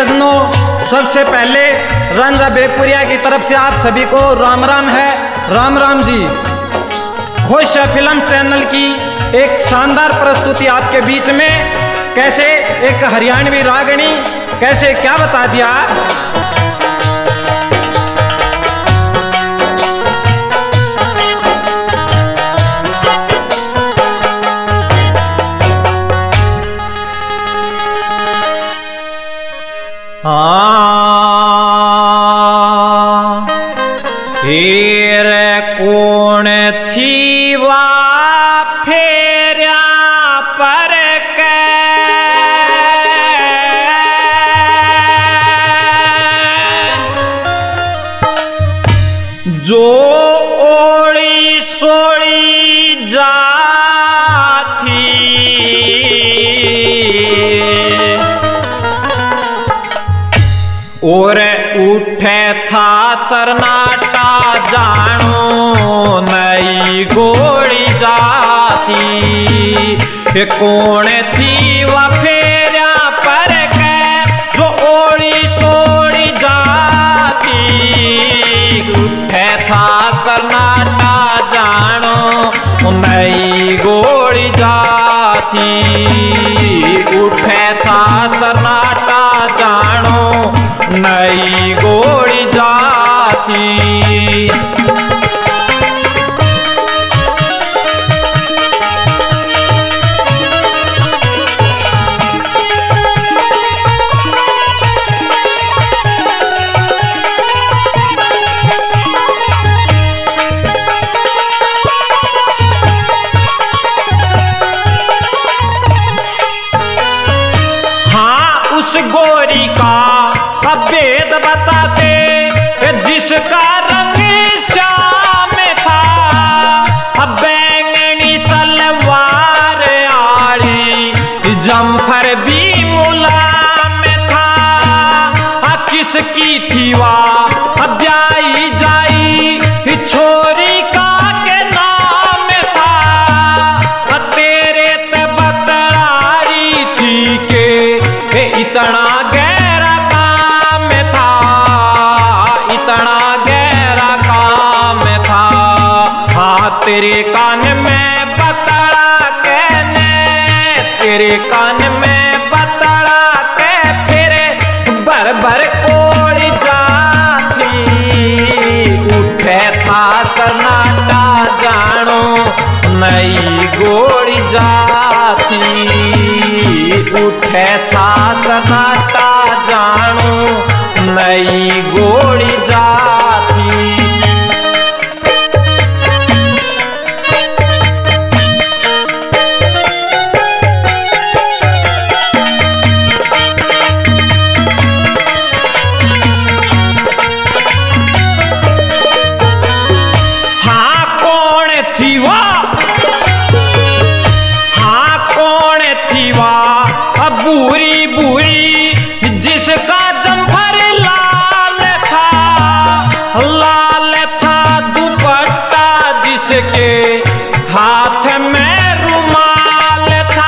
सजनों, सबसे पहले रंजा बेगपुरिया की तरफ से आप सभी को राम राम है। राम राम जी। खुश है फिल्म चैनल की एक शानदार प्रस्तुति आपके बीच में। कैसे एक हरियाणवी रागनी, कैसे क्या बता दिया। हीर कौन थी वा फेरा पर के, जो ओली सोली जाती, और उठे था सरनाटा जानो नई गोली जाती। कौन थी वह फेरा पर के, जो ओली सोली जाती। उठे था सरनाटा जानो नई गोली जाती। उठे था सरनाटा जानो नई गोली जाती। हाँ, उस गोरी का भेद बताते, जिसका रंग श्याम था। बैंगनी सलवार आड़ी जम्फर भी मुलायम था। किसकी थी वह ब्याई जाई, छोरी का के नाम था। तेरे ते बतराई थी के इतना गहरा काम था, इतना गहरा काम था। हाँ, तेरे कान में बतरा कहने, तेरे कान में बतरा के फिर भर भर कोड़ी जाती। उठे था सन्नाटा जानो नई गोली जाती। उठे था सन्नाटा जानो नई गोली जाती। हाँ, कौन थी वह, हाँ कौन थी वह बुरी बुरी, जिसका जम्फर लाल था। लाल था दुपट्टा, जिसके हाथ में रुमाल था।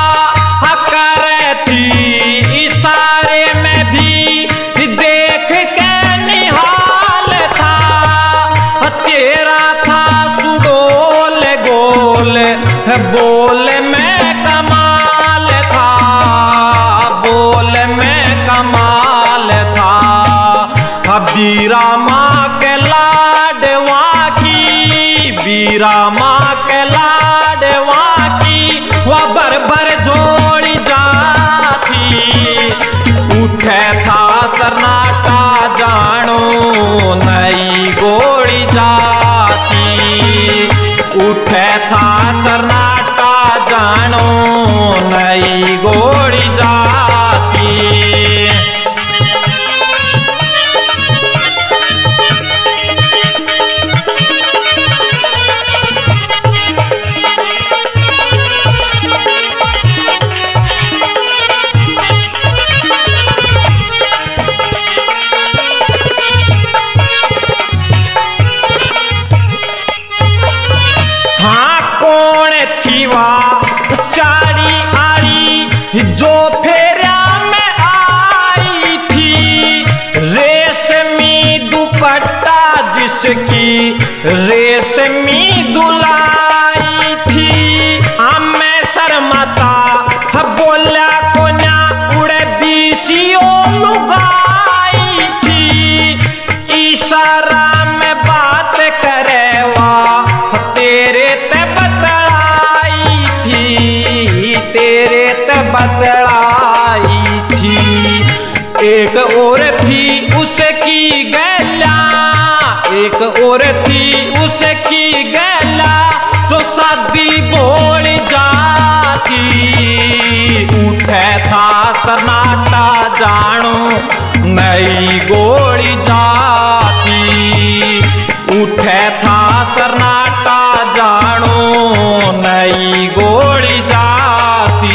कर थी इशारे में भी देख के निहाल था। चेहरा था सुडोल गोल, बोल में कमाल था। बोल में कमाल था। बीरा माँ के लाडवा की, बीरा माँ के लाडवा की, वह भर भर जोड़ी जाती। उठे था सरनाटा जानो नई गोली जाती। उठे था सरनाटा जानो नई गोली जाती। हाँ, कौन थी वह साड़ी आड़ी, जो फेरा में आई उसकी रेशमी दुलाई थी। हमें शर्माता बोला को ना उड़े बीसियो लुगाई थी। इशारा में बात करे वाह तेरे ते बतलाई थी, तेरे ते बतलाई थी। एक और थी उसकी गैला, एक और थी उसकी गैला जो शादी बोल जाती। उठे था सन्नाटा जानो नई गोली जाती। उठे था सन्नाटा जानो नई गोली जाती।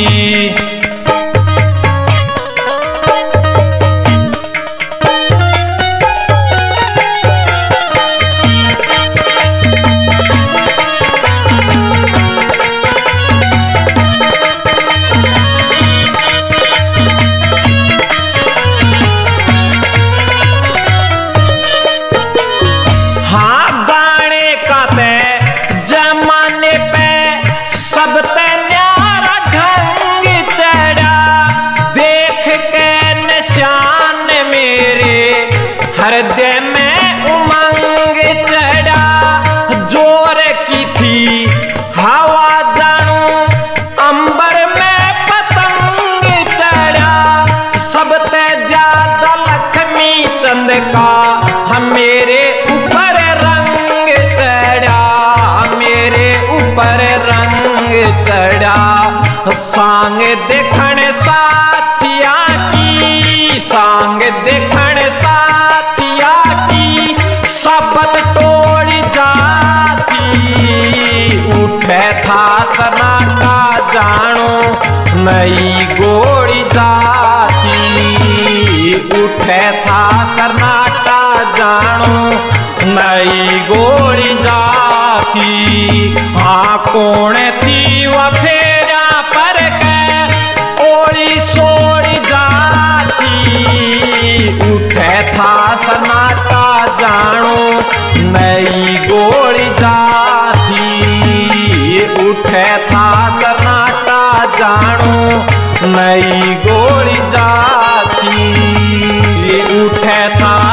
हृदय में उमंग चढ़ा जोर की थी हवा जानू अंबर में पतंग चढ़ा। सबसे ज्यादा लक्ष्मी चंद का हम मेरे ऊपर रंग चढ़ा, मेरे ऊपर रंग चढ़ा। सांग देखण साथिया की, सांग देखण साथिया की शपथ तोड़ जाती। उठे था सन्नाटा जानो नई गोली जाती। उठे था सन्नाटा जानो नई गोली जाती। हाँ कौन थी वह फेरा पर के ओड़ी सोड़ी जाती। उठे था सन्नाटा जानो नई गोली जाती। उठे था सन्नाटा जानो नई गोली जाती। उठे था